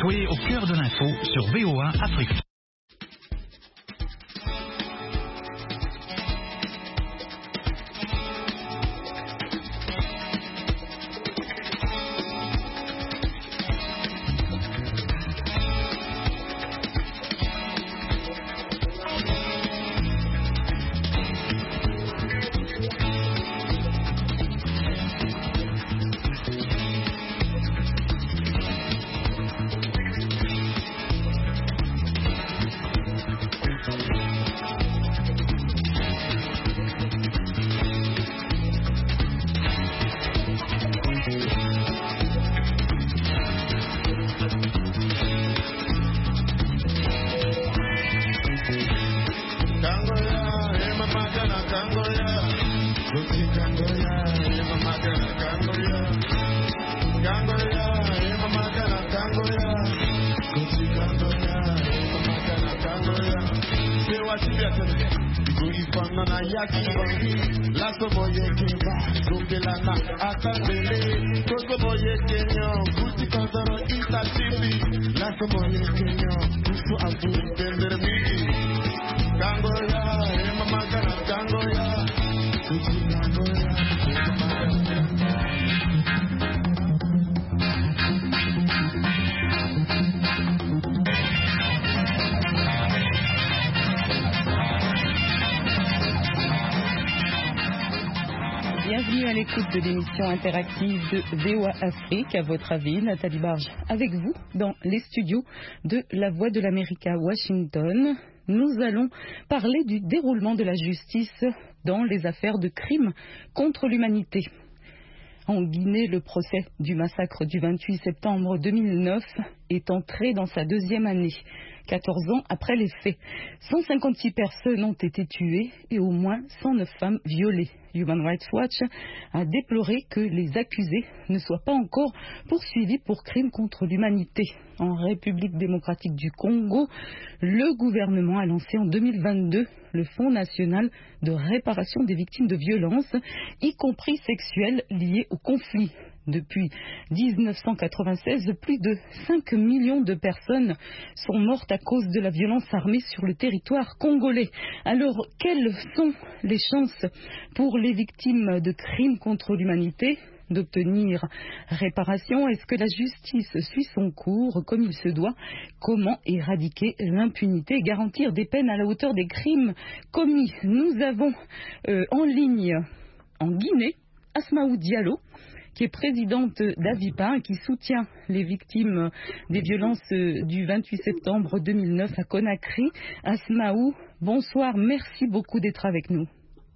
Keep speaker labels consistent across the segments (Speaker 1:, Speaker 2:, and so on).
Speaker 1: Soyez au cœur de l'info sur VOA Afrique.
Speaker 2: Bienvenue à l'écoute de l'émission interactive de VOA Afrique. À votre avis, Nathalie Barge avec vous dans les studios de La Voix de l'Amérique à Washington. Nous allons parler du déroulement de la justice dans les affaires de crimes contre l'humanité. En Guinée, le procès du massacre du 28 septembre 2009 est entré dans sa deuxième année, 14 ans après les faits. 156 personnes ont été tuées et au moins 109 femmes violées. Human Rights Watch a déploré que les accusés ne soient pas encore poursuivis pour crimes contre l'humanité. En République démocratique du Congo, le gouvernement a lancé en 2022 le Fonds national de réparation des victimes de violences, y compris sexuelles, liées au conflit. Depuis 1996, plus de 5 millions de personnes sont mortes à cause de la violence armée sur le territoire congolais. Alors, quelles sont les chances pour les victimes de crimes contre l'humanité d'obtenir réparation? Est-ce que la justice suit son cours comme il se doit? Comment éradiquer l'impunité et garantir des peines à la hauteur des crimes commis? Nous avons en ligne, en Guinée, Asmaou Diallo, qui est présidente d'Avipa, qui soutient les victimes des violences du 28 septembre 2009 à Conakry. Asmaou, bonsoir, merci beaucoup d'être avec nous.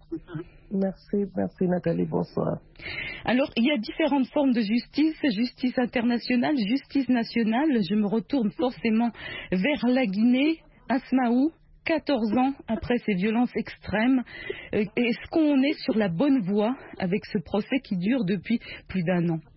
Speaker 3: Merci Nathalie, bonsoir.
Speaker 2: Alors, il y a différentes formes de justice, justice internationale, justice nationale. Je me retourne forcément vers la Guinée. Asmaou, 14 ans après ces violences extrêmes, est-ce qu'on est sur la bonne voie avec ce procès qui dure depuis plus d'1 an?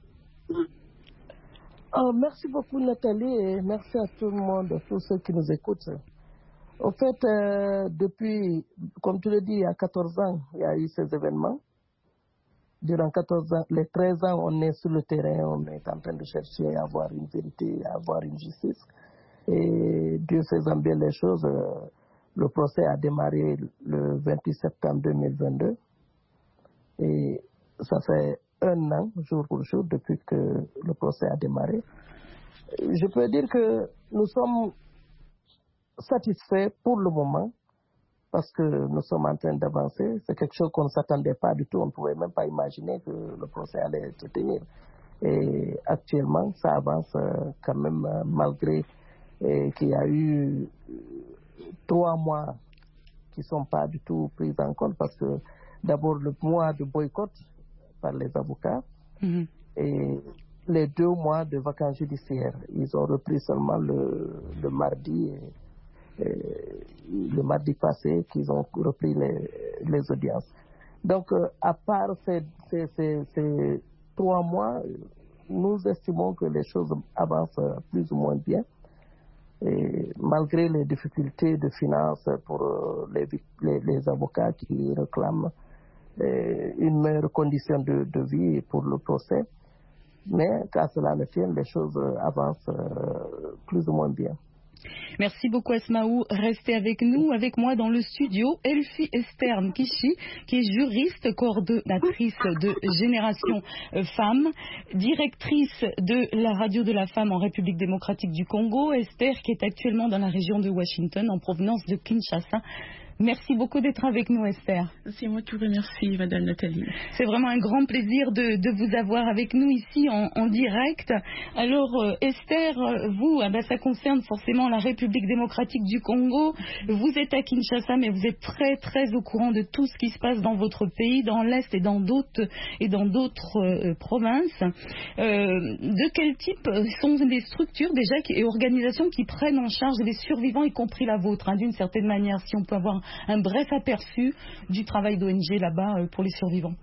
Speaker 3: Merci beaucoup Nathalie et merci à tout le monde, tous ceux qui nous écoutent. Au fait, depuis, comme tu le dis, il y a 14 ans, il y a eu ces événements. Durant 14 ans, les 13 ans, on est sur le terrain, on est en train de chercher à avoir une vérité, à avoir une justice. Et Dieu faisant bien les choses, le procès a démarré le 28 septembre 2022 et ça fait 1 an, jour pour jour, depuis que le procès a démarré. Je peux dire que nous sommes satisfaits pour le moment parce que nous sommes en train d'avancer. C'est quelque chose qu'on ne s'attendait pas du tout. On ne pouvait même pas imaginer que le procès allait se tenir. Et actuellement, ça avance quand même malgré qu'il y a eu 3 mois qui ne sont pas du tout pris en compte parce que d'abord le mois de boycott par les avocats et les 2 mois de vacances judiciaires. Ils ont repris seulement le mardi le mardi passé qu'ils ont repris les audiences. Donc à part ces 3 mois, nous estimons que les choses avancent plus ou moins bien. Et malgré les difficultés de finances pour les avocats qui réclament une meilleure condition de vie pour le procès, Mais qu'à cela ne tienne, les choses avancent plus ou moins bien.
Speaker 2: Merci beaucoup Asmaou. Restez avec nous, avec moi dans le studio, Elfie Esther Nkishi, qui est juriste, coordonnatrice de Génération Femmes, directrice de la Radio de la Femme en République démocratique du Congo. Esther qui est actuellement dans la région de Washington en provenance de Kinshasa. Merci beaucoup d'être avec nous, Esther.
Speaker 4: C'est moi qui vous remercie, Madame Nathalie.
Speaker 2: C'est vraiment un grand plaisir de vous avoir avec nous ici en direct. Alors, Esther, vous, ça concerne forcément la République démocratique du Congo. Vous êtes à Kinshasa, mais vous êtes très, très au courant de tout ce qui se passe dans votre pays, dans l'Est et dans d'autres provinces. De quel type sont les structures déjà et organisations qui prennent en charge les survivants, y compris la vôtre, d'une certaine manière, si on peut avoir un bref aperçu du travail d'ONG là-bas pour les survivants.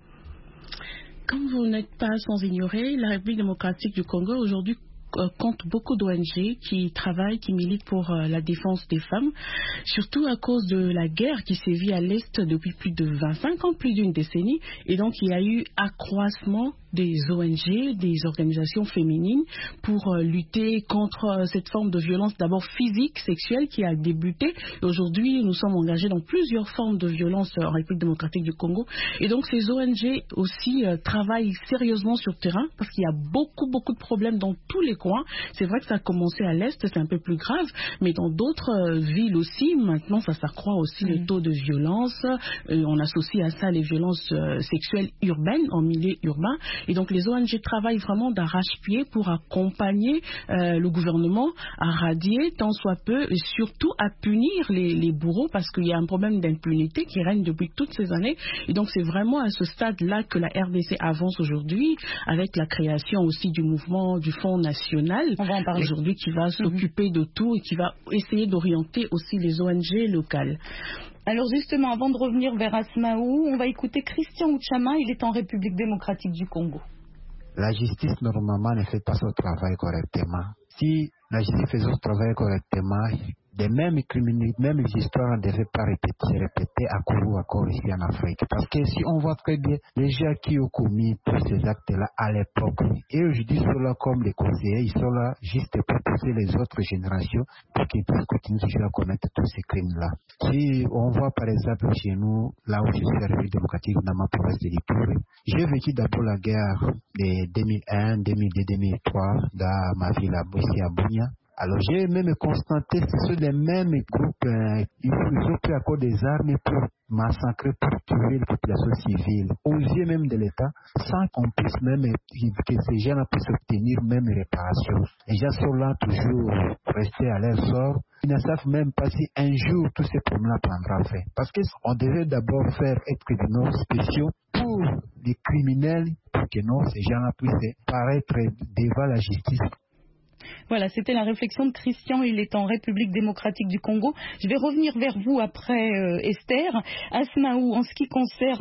Speaker 4: Comme vous n'êtes pas sans ignorer, la République démocratique du Congo aujourd'hui compte beaucoup d'ONG qui travaillent, qui militent pour la défense des femmes, surtout à cause de la guerre qui sévit à l'Est depuis plus de 25 ans, plus d'une décennie, et donc il y a eu accroissement des ONG, des organisations féminines pour lutter contre cette forme de violence d'abord physique, sexuelle qui a débuté. Aujourd'hui, nous sommes engagés dans plusieurs formes de violence en République démocratique du Congo. Et donc ces ONG aussi travaillent sérieusement sur le terrain parce qu'il y a beaucoup de problèmes dans tous les coins. C'est vrai que ça a commencé à l'Est, c'est un peu plus grave, mais dans d'autres villes aussi, maintenant ça s'accroît aussi les taux de violence. On associe à ça les violences sexuelles urbaines, en milieu urbain. Et donc les ONG travaillent vraiment d'arrache-pied pour accompagner le gouvernement à radier tant soit peu et surtout à punir les bourreaux parce qu'il y a un problème d'impunité qui règne depuis toutes ces années. Et donc c'est vraiment à ce stade-là que la RDC avance aujourd'hui avec la création aussi du mouvement du Fonds national aujourd'hui qui va s'occuper de tout et qui va essayer d'orienter aussi les ONG locales.
Speaker 2: Alors justement, avant de revenir vers Asmaou, on va écouter Christian Uchama, il est en République démocratique du Congo.
Speaker 5: La justice normalement ne fait pas son travail correctement. Si la justice faisait son travail correctement, les mêmes criminels, même les histoires ne devaient pas répéter à court ici en Afrique. Parce que si on voit très bien les gens qui ont commis tous ces actes-là à l'époque, et aujourd'hui ils sont là comme les conseillers, ils sont là juste pour pousser les autres générations pour qu'ils puissent continuer toujours à commettre tous ces crimes-là. Si on voit par exemple chez nous, là où je suis à la République démocratique, dans ma province de l'Ituri, j'ai vécu d'abord la guerre de 2001, 2002, 2003 dans ma ville ici à Bunia. Alors j'ai même constaté que ce sont les mêmes groupes, ils ont pris à cause des armes pour massacrer, pour tuer les populations civiles, aux yeux même de l'État, sans qu'on puisse même, que ces gens puissent obtenir même réparation. Les gens sont là toujours restés à leur sort. Ils ne savent même pas si un jour tous ces problèmes-là prendra fin. Parce qu'on devait d'abord faire être tribunaux spéciaux pour les criminels, pour que non, ces gens-là puissent paraître devant la justice.
Speaker 2: Voilà, c'était la réflexion de Christian, il est en République démocratique du Congo. Je vais revenir vers vous après Esther. Asmaou, en ce qui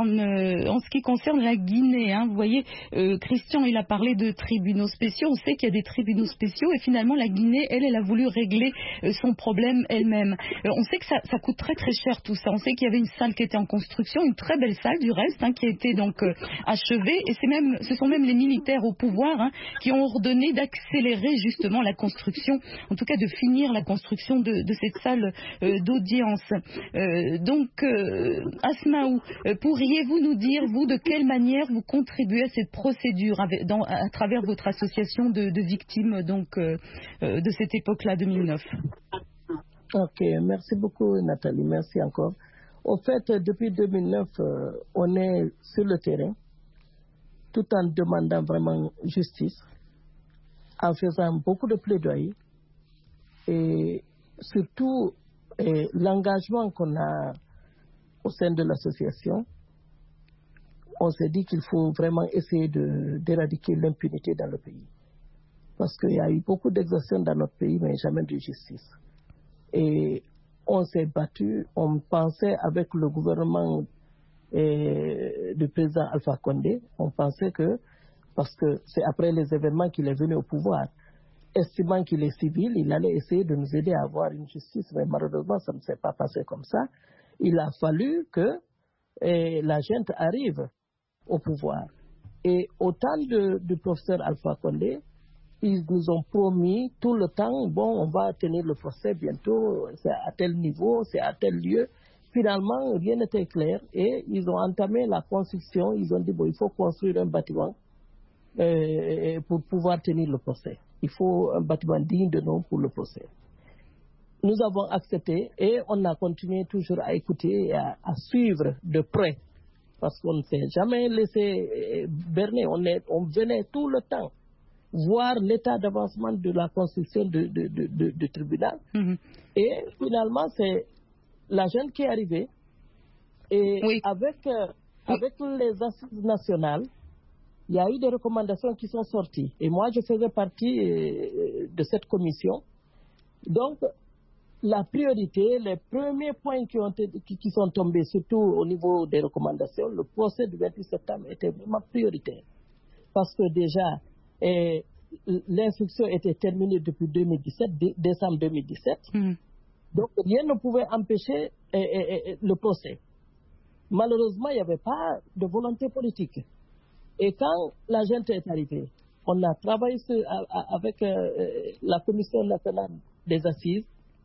Speaker 2: concerne la Guinée, vous voyez, Christian il a parlé de tribunaux spéciaux, on sait qu'il y a des tribunaux spéciaux et finalement la Guinée, elle a voulu régler son problème elle-même. On sait que ça coûte très très cher tout ça, on sait qu'il y avait une salle qui était en construction, une très belle salle du reste, qui a été donc achevée et ce sont même les militaires au pouvoir qui ont ordonné d'accélérer justement la construction, en tout cas de finir la construction de cette salle d'audience. Donc, Asmaou, pourriez-vous nous dire, vous, de quelle manière vous contribuez à cette procédure à travers votre association de victimes donc, de cette époque-là, 2009?
Speaker 3: Ok, merci beaucoup Nathalie, merci encore. Au fait, depuis 2009, on est sur le terrain, tout en demandant vraiment justice, en faisant beaucoup de plaidoyer et surtout l'engagement qu'on a au sein de l'association. On s'est dit qu'il faut vraiment essayer d'éradiquer l'impunité dans le pays. Parce qu'il y a eu beaucoup d'exactions dans notre pays, mais jamais de justice. Et on s'est battu, on pensait avec le gouvernement du président Alpha Condé, on pensait que parce que c'est après les événements qu'il est venu au pouvoir. Estimant qu'il est civil, il allait essayer de nous aider à avoir une justice, mais malheureusement, ça ne s'est pas passé comme ça. Il a fallu que la gente arrive au pouvoir. Et au temps du professeur Alpha Condé, ils nous ont promis tout le temps, bon, on va tenir le procès bientôt, c'est à tel niveau, c'est à tel lieu. Finalement, rien n'était clair et ils ont entamé la construction. Ils ont dit, bon, il faut construire un bâtiment pour pouvoir tenir le procès. Il faut un bâtiment digne de nom pour le procès. Nous avons accepté et on a continué toujours à écouter et à suivre de près parce qu'on ne s'est jamais laissé berner. On venait tout le temps voir l'état d'avancement de la construction du tribunal. Et finalement, c'est la jeune qui est arrivée et avec les assises nationales, il y a eu des recommandations qui sont sorties. Et moi, je faisais partie de cette commission. Donc, la priorité, les premiers points qui sont tombés, surtout au niveau des recommandations, le procès du 28 septembre était vraiment prioritaire. Parce que déjà, l'instruction était terminée depuis décembre 2017. Donc, rien ne pouvait empêcher le procès. Malheureusement, il n'y avait pas de volonté politique. Et quand la gente est arrivée, on a travaillé avec la Commission nationale des assises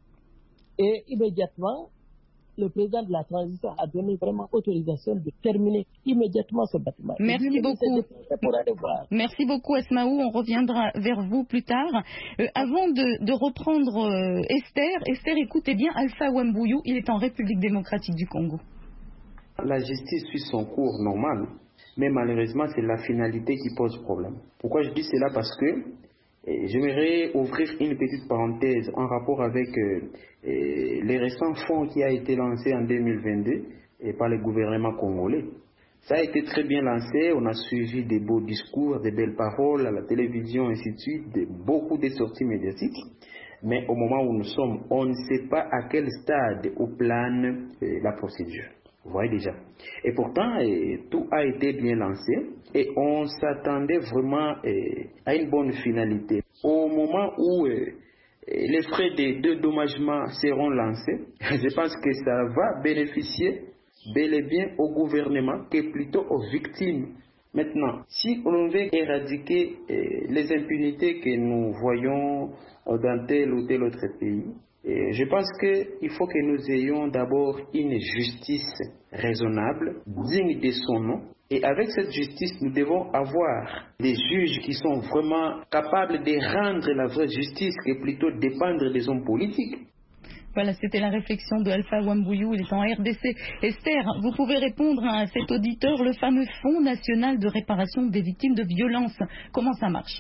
Speaker 3: et immédiatement, le président de la transition a donné vraiment autorisation de terminer immédiatement ce bâtiment.
Speaker 2: Merci beaucoup. Merci beaucoup, Asmaou. On reviendra vers vous plus tard. Avant de reprendre Esther, écoutez bien Alpha Wambuyu, il est en République démocratique du Congo.
Speaker 6: La justice suit son cours normal, mais malheureusement, c'est la finalité qui pose problème. Pourquoi je dis cela? Parce que j'aimerais ouvrir une petite parenthèse en rapport avec les récents fonds qui a été lancé en 2022 par le gouvernement congolais. Ça a été très bien lancé, on a suivi des beaux discours, des belles paroles à la télévision, ainsi de suite, beaucoup de sorties médiatiques. Mais au moment où nous sommes, on ne sait pas à quel stade ou plane la procédure. Vous voyez déjà. Et pourtant, tout a été bien lancé et on s'attendait vraiment à une bonne finalité. Au moment où les frais de dédommagement seront lancés, je pense que ça va bénéficier bel et bien au gouvernement que plutôt aux victimes. Maintenant, si on veut éradiquer les impunités que nous voyons dans tel ou tel autre pays, je pense qu'il faut que nous ayons d'abord une justice raisonnable, digne de son nom. Et avec cette justice, nous devons avoir des juges qui sont vraiment capables de rendre la vraie justice que plutôt dépendre des hommes politiques.
Speaker 2: Voilà, c'était la réflexion de Alpha Wambuyu, il est en RDC. Esther, vous pouvez répondre à cet auditeur, le fameux Fonds national de réparation des victimes de violences. Comment ça marche ?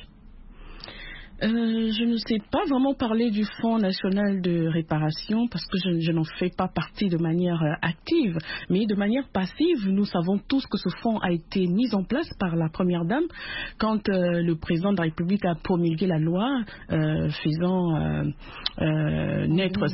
Speaker 4: Je ne sais pas vraiment parler du Fonds national de réparation parce que je n'en fais pas partie de manière active, mais de manière passive. Nous savons tous que ce fonds a été mis en place par la Première Dame quand le président de la République a promulgué la loi faisant naître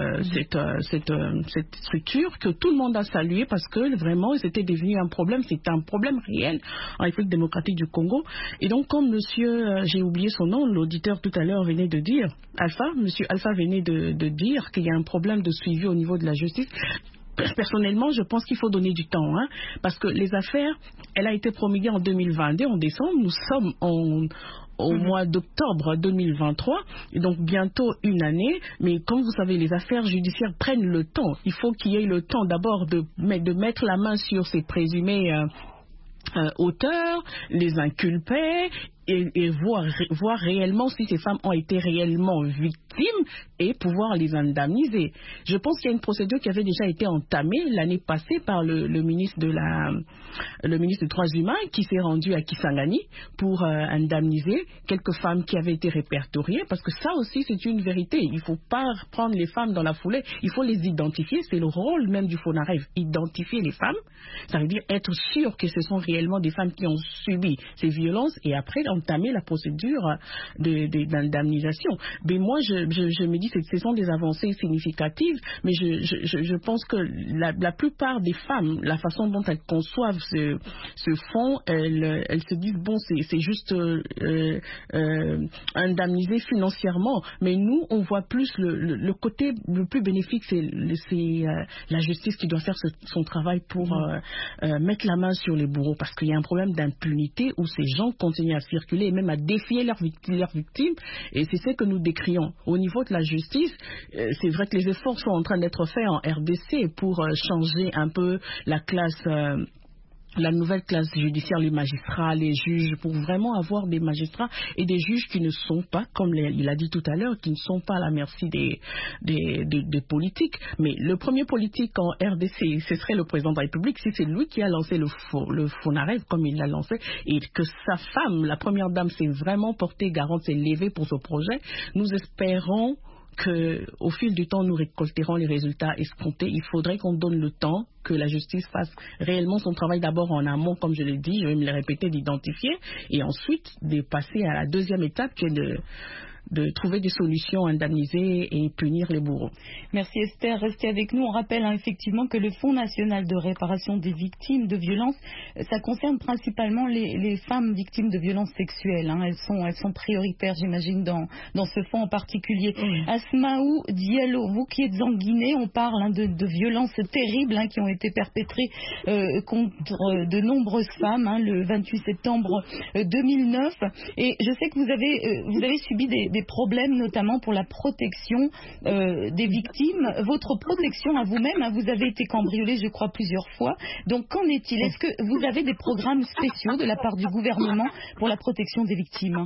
Speaker 4: cette structure que tout le monde a salué parce que vraiment c'était devenu un problème, c'est un problème réel en République démocratique du Congo. Et donc comme monsieur, j'ai oublié son nom, l'auditeur tout à l'heure venait de dire, monsieur Alpha venait de dire qu'il y a un problème de suivi au niveau de la justice. Personnellement, je pense qu'il faut donner du temps, parce que les affaires, elle a été promulguée en 2022, en décembre, nous sommes au mois d'octobre 2023, et donc bientôt une année, mais comme vous savez, les affaires judiciaires prennent le temps. Il faut qu'il y ait le temps d'abord de mettre la main sur ces présumés auteurs, les inculpés, et voir réellement si ces femmes ont été réellement victimes et pouvoir les indemniser. Je pense qu'il y a une procédure qui avait déjà été entamée l'année passée par le ministre des Droits humains qui s'est rendu à Kisangani pour indemniser quelques femmes qui avaient été répertoriées, parce que ça aussi c'est une vérité. Il ne faut pas prendre les femmes dans la foulée, il faut les identifier. C'est le rôle même du FONAREV, identifier les femmes. Ça veut dire être sûr que ce sont réellement des femmes qui ont subi ces violences, et après entamer la procédure d'indemnisation. Mais moi, je me dis que ce sont des avancées significatives, mais je pense que la plupart des femmes, la façon dont elles conçoivent ce fonds, elles se disent bon, c'est juste indemniser financièrement, mais nous on voit plus le côté le plus bénéfique, c'est la justice qui doit faire son travail pour mettre la main sur les bourreaux, parce qu'il y a un problème d'impunité où ces gens continuent à circuler et même à défier leurs victimes, et c'est ce que nous décrions. Au niveau de la justice, c'est vrai que les efforts sont en train d'être faits en RDC pour changer un peu la nouvelle classe judiciaire, les magistrats, les juges, pour vraiment avoir des magistrats et des juges qui ne sont pas, comme il a dit tout à l'heure, qui ne sont pas à la merci des politiques. Mais le premier politique en RDC, ce serait le président de la République, si c'est lui qui a lancé le FONAREV, comme il l'a lancé, et que sa femme, la première dame, s'est vraiment portée garante, s'est levée pour ce projet. Nous espérons qu'au fil du temps, nous récolterons les résultats escomptés. Il faudrait qu'on donne le temps que la justice fasse réellement son travail, d'abord en amont, comme je l'ai dit, je vais me le répéter, d'identifier, et ensuite de passer à la deuxième étape qui est de trouver des solutions, indemniser et punir les bourreaux.
Speaker 2: Merci Esther, restez avec nous. On rappelle effectivement que le Fonds national de réparation des victimes de violences, ça concerne principalement les femmes victimes de violences sexuelles. Elles sont prioritaires, j'imagine, dans ce fonds en particulier. Oui. Asmaou Diallo, vous qui êtes en Guinée, on parle de violences terribles qui ont été perpétrées contre de nombreuses femmes le 28 septembre 2009. Et je sais que vous avez subi des problèmes, notamment pour la protection des victimes. Votre protection à vous-même, vous avez été cambriolé, je crois, plusieurs fois. Donc, qu'en est-il? Est-ce que vous avez des programmes spéciaux de la part du gouvernement pour la protection des victimes?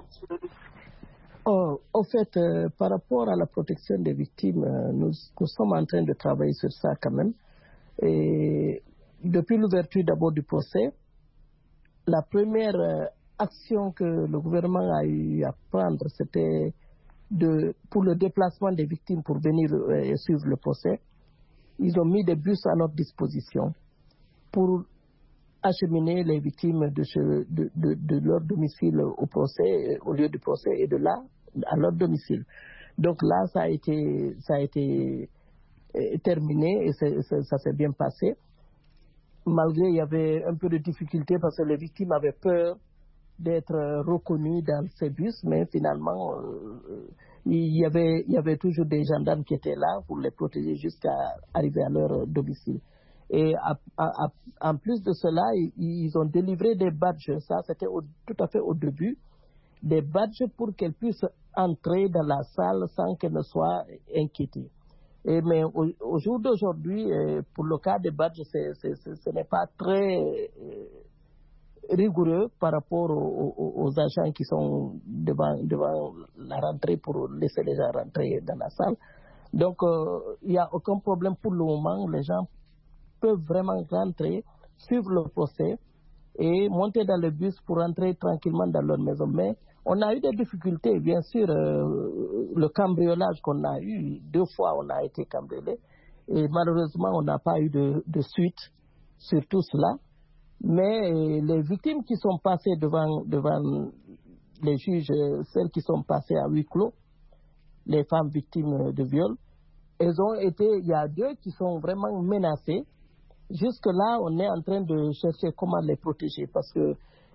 Speaker 3: Au fait, par rapport à la protection des victimes, nous sommes en train de travailler sur ça quand même. Et depuis l'ouverture d'abord du procès, la première action que le gouvernement a eu à prendre, c'était pour le déplacement des victimes pour venir suivre le procès. Ils ont mis des bus à notre disposition pour acheminer les victimes de leur domicile au procès, au lieu du procès, et de là à leur domicile. Donc là, ça a été terminé et ça s'est bien passé. Malgré, il y avait un peu de difficulté parce que les victimes avaient peur d'être reconnus dans ces bus, mais finalement, il y avait toujours des gendarmes qui étaient là pour les protéger jusqu'à arriver à leur domicile. Et en plus de cela, ils ont délivré des badges, ça c'était tout à fait au début, des badges pour qu'elles puissent entrer dans la salle sans qu'elles ne soient inquiétées. Mais au jour d'aujourd'hui, pour le cas des badges, ce n'est pas très rigoureux par rapport aux agents qui sont devant la rentrée pour laisser les gens rentrer dans la salle. Donc, il n'y a aucun problème pour le moment. Les gens peuvent vraiment rentrer, suivre le procès et monter dans le bus pour rentrer tranquillement dans leur maison. Mais on a eu des difficultés, bien sûr. Le cambriolage qu'on a eu, 2 fois on a été cambriolé et malheureusement on n'a pas eu de suite sur tout cela. Mais les victimes qui sont passées devant les juges, celles qui sont passées à huis clos, les femmes victimes de viol, il y a 2 qui sont vraiment menacées. Jusque-là, on est en train de chercher comment les protéger parce que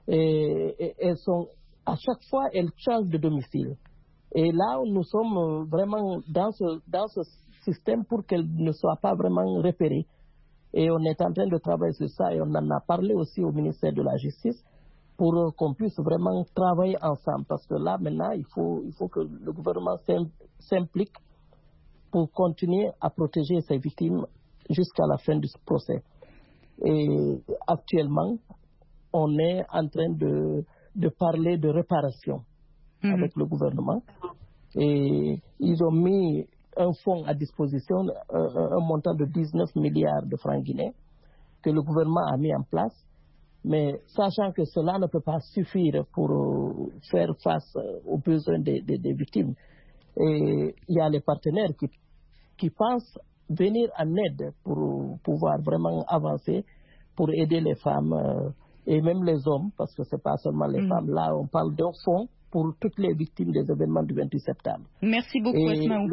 Speaker 3: à chaque fois, elles changent de domicile. Et là, nous sommes vraiment dans ce système pour qu'elles ne soient pas vraiment repérées. Et on est en train de travailler sur ça et on en a parlé aussi au ministère de la Justice pour qu'on puisse vraiment travailler ensemble. Parce que là, maintenant, il faut que le gouvernement s'implique pour continuer à protéger ces victimes jusqu'à la fin du procès. Et actuellement, on est en train de parler de réparation avec le gouvernement. Et ils ont mis un fonds à disposition, un montant de 19 milliards de francs guinéens que le gouvernement a mis en place. Mais sachant que cela ne peut pas suffire pour faire face aux besoins des victimes. Et il y a les partenaires qui pensent venir en aide pour pouvoir vraiment avancer, pour aider les femmes et même les hommes, parce que ce n'est pas seulement les femmes. Là, on parle d'un fonds pour toutes les victimes des événements du 28 septembre.
Speaker 2: Merci beaucoup, Asmaou.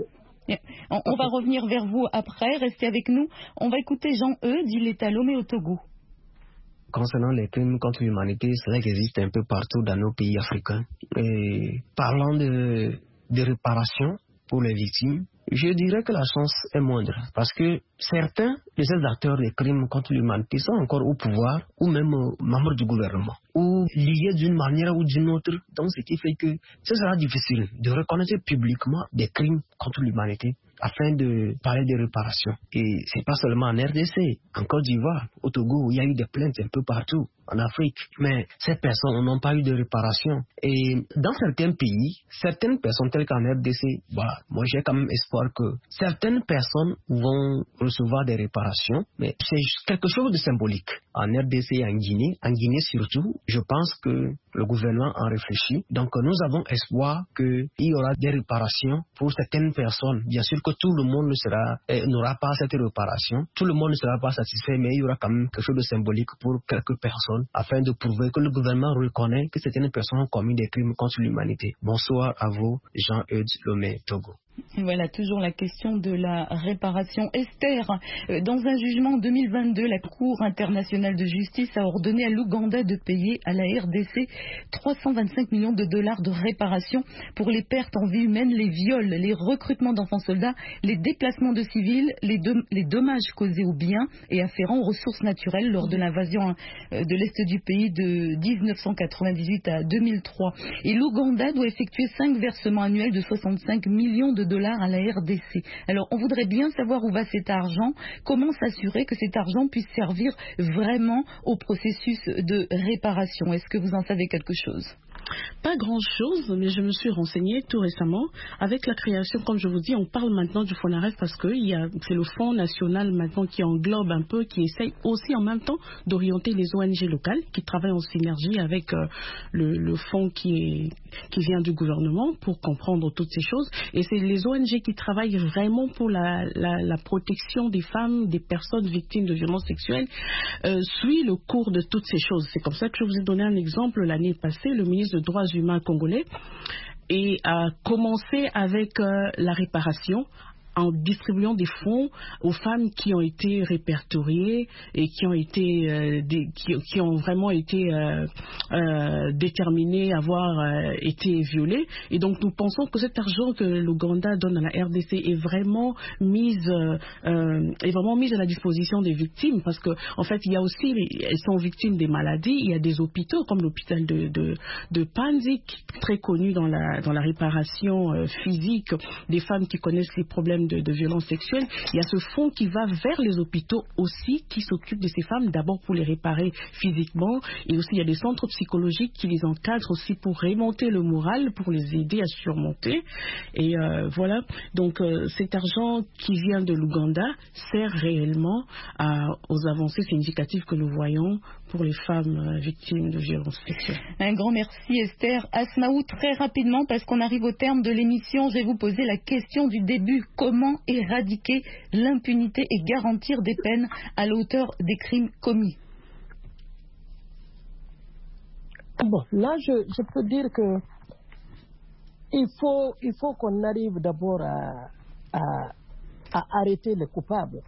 Speaker 2: On va revenir vers vous après. Restez avec nous. On va écouter Jean-Eudes. Il est à Lomé au Togo.
Speaker 7: Concernant les crimes contre l'humanité, c'est vrai qu'ils existent un peu partout dans nos pays africains. Et parlant de réparation pour les victimes, je dirais que la chance est moindre parce que certains de ces acteurs des crimes contre l'humanité sont encore au pouvoir ou même membres du gouvernement ou liés d'une manière ou d'une autre. Donc ce qui fait que ce sera difficile de reconnaître publiquement des crimes contre l'humanité afin de parler de réparation. Et c'est pas seulement en RDC, en Côte d'Ivoire, au Togo, il y a eu des plaintes un peu partout en Afrique. Mais ces personnes n'ont pas eu de réparation. Et dans certains pays, certaines personnes telles qu'en RDC, moi j'ai quand même espoir que certaines personnes vont recevoir des réparations, mais c'est quelque chose de symbolique. En RDC et en Guinée surtout, je pense que le gouvernement en réfléchit. Donc nous avons espoir qu'il y aura des réparations pour certaines personnes. Bien sûr que tout le monde n'aura pas cette réparation, tout le monde ne sera pas satisfait, mais il y aura quand même quelque chose de symbolique pour quelques personnes afin de prouver que le gouvernement reconnaît que certaines personnes ont commis des crimes contre l'humanité. Bonsoir à vous, Jean-Eudes Lomé, Togo.
Speaker 2: Voilà, toujours la question de la réparation. Esther, dans un jugement en 2022, la Cour internationale de justice a ordonné à l'Ouganda de payer à la RDC 325 millions de dollars de réparation pour les pertes en vie humaine, les viols, les recrutements d'enfants soldats, les déplacements de civils, les dommages causés aux biens et afférents aux ressources naturelles lors de l'invasion de l'Est du pays de 1998 à 2003. Et l'Ouganda doit effectuer 5 versements annuels de 65 millions de dollars à la RDC. Alors, on voudrait bien savoir où va cet argent, comment s'assurer que cet argent puisse servir vraiment au processus de réparation. Est-ce que vous en savez quelque chose ?
Speaker 4: Pas grand-chose, mais je me suis renseignée tout récemment. Avec la création, comme je vous dis, on parle maintenant du FONAREF parce que c'est le Fonds national maintenant qui englobe un peu, qui essaye aussi en même temps d'orienter les ONG locales qui travaillent en synergie avec le fonds qui vient du gouvernement pour comprendre toutes ces choses. Et c'est les ONG qui travaillent vraiment pour la protection des femmes, des personnes victimes de violences sexuelles, suit le cours de toutes ces choses. C'est comme ça que je vous ai donné un exemple l'année passée. Le ministre des Droits humains congolais et a commencé avec la réparation en distribuant des fonds aux femmes qui ont été répertoriées et qui ont vraiment été déterminées à avoir été violées. Et donc nous pensons que cet argent que l'Ouganda donne à la RDC est vraiment mise à la disposition des victimes, parce que en fait il y a aussi elles sont victimes des maladies. Il y a des hôpitaux comme l'hôpital de Panzi, très connu dans la réparation physique des femmes qui connaissent les problèmes de violences sexuelles. Il y a ce fonds qui va vers les hôpitaux aussi, qui s'occupe de ces femmes d'abord pour les réparer physiquement, et aussi il y a des centres psychologiques qui les encadrent aussi pour remonter le moral, pour les aider à surmonter. Et voilà, donc cet argent qui vient de l'Ouganda sert réellement aux avancées significatives que nous voyons pour les femmes victimes de violences sexuelles.
Speaker 2: Un grand merci Esther. Asmaou, très rapidement, parce qu'on arrive au terme de l'émission, je vais vous poser la question du début. Comment éradiquer l'impunité et garantir des peines à l'auteur des crimes commis?
Speaker 3: Bon, là, je peux dire que il faut qu'on arrive d'abord à arrêter les coupables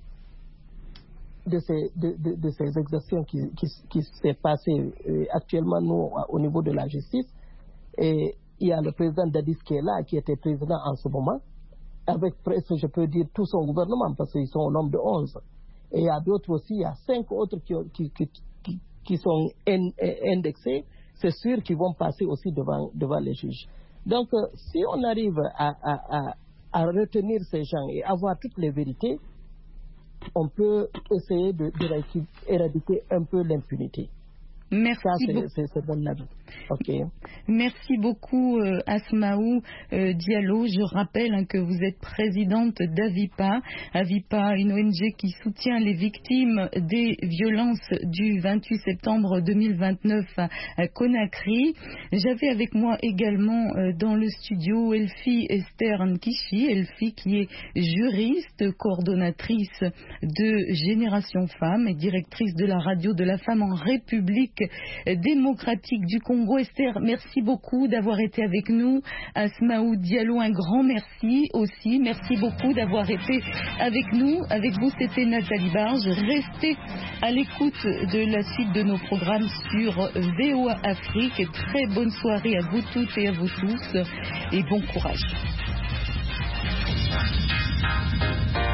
Speaker 3: de ces exactions qui s'est passées actuellement nous au niveau de la justice. Et il y a le président Dadis qui est là, qui était président en ce moment, avec presque, je peux dire, tout son gouvernement, parce qu'ils sont au nombre de 11. Et il y a d'autres aussi, il y a 5 autres qui sont indexés, c'est sûr qu'ils vont passer aussi devant les juges. Donc, si on arrive à retenir ces gens et avoir toutes les vérités, on peut essayer d'éradiquer un peu l'impunité.
Speaker 2: Merci beaucoup.
Speaker 3: C'est bon avis. Ok.
Speaker 2: Merci beaucoup Asmaou Diallo. Je rappelle que vous êtes présidente d'Avipa. Avipa, une ONG qui soutient les victimes des violences du 28 septembre 2029 à Conakry. J'avais avec moi également dans le studio Elfie Esther Nkishi. Elfie qui est juriste, coordonnatrice de Génération Femmes et directrice de la radio de la femme en République démocratique du Congo. Esther, merci beaucoup d'avoir été avec nous. Asmaou Diallo, un grand merci aussi. Merci beaucoup d'avoir été avec nous. Avec vous, c'était Nathalie Barge. Restez à l'écoute de la suite de nos programmes sur VOA Afrique. Très bonne soirée à vous toutes et à vous tous et bon courage.